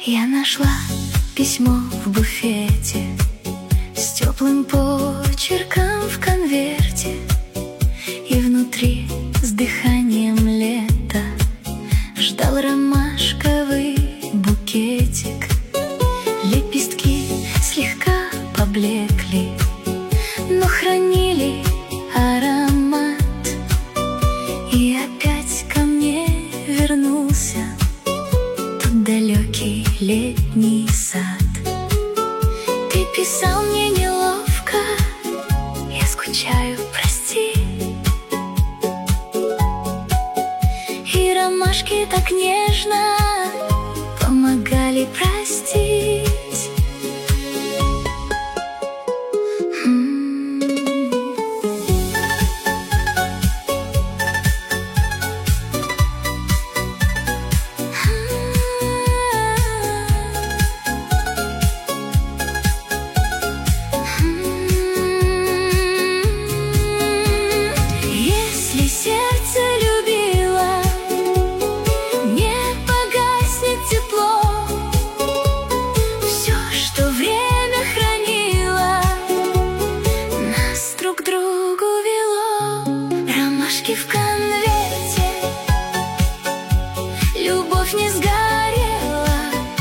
Я нашла письмо в буфете с теплым почерком в конверте, и внутри с дыханием лета ждал ромашковый букетик. Лепестки слегка поблекли, но хранили аромат. И опять ко мне вернулся тот далекий летний сад. Ты писал мне неловко, я скучаю, прости. И ромашки так нежно помогали простить. Если сердце любило, не погаснет тепло. Все, что время хранило, нас друг к другу вело. Ромашки в конверте, любовь не сгорела,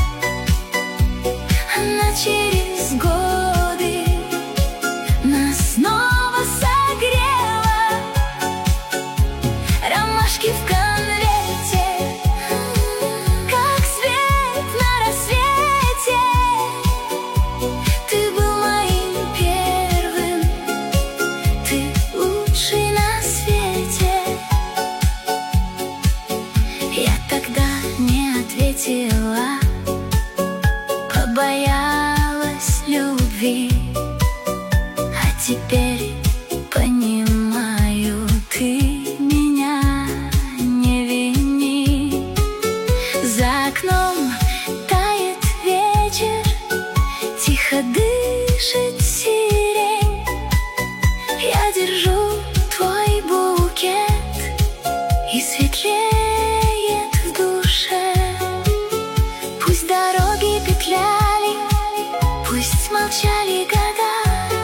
она через годы нас снова согрела. Ромашки в конверте, как свет на рассвете. Ты был моим первым, ты лучший на свете. Я тогда не ответила, побоялась любви. А теперь понимаю, ты меня не вини. За окном тает вечер, тихо дышит сирень. Я держу твой букет, и светлеет в душе. Пусть дороги петляли, пусть молчали года,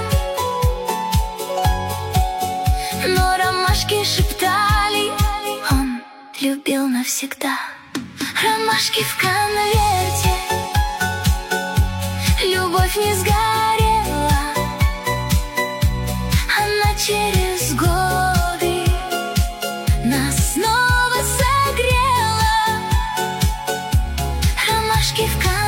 но ромашки шептали, он любил навсегда. Ромашки в конверте, любовь не сгорела, она через годы нас снова согрела. Ромашки в конверте.